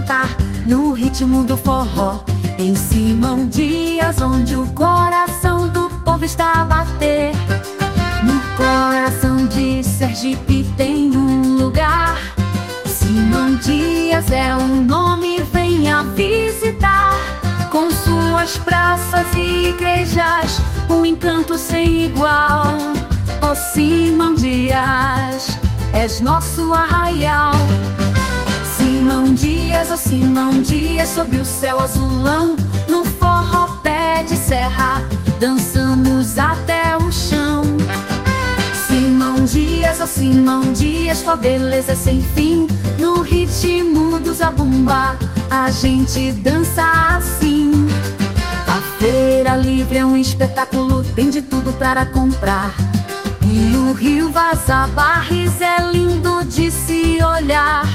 cantar no ritmo do forró. Em Simão Dias, onde o coração do povo está a bater. No coração de Sergipe tem um lugar. Simão Dias é um nome, venha visitar. Com suas praças e igrejas, um encanto sem igual. Ó Simão Dias, és nosso arraial. Simão Dias, ó Simão Dias, sob o céu azulão, no forró pé de serra, dançamos até o chão. Simão Dias, ó Simão Dias, tua beleza é sem fim. No ritmo do zabumba, a gente dança assim. A Feira Livre é um espetáculo, tem de tudo para comprar. E o Rio Vaza Barris é lindo de se olhar.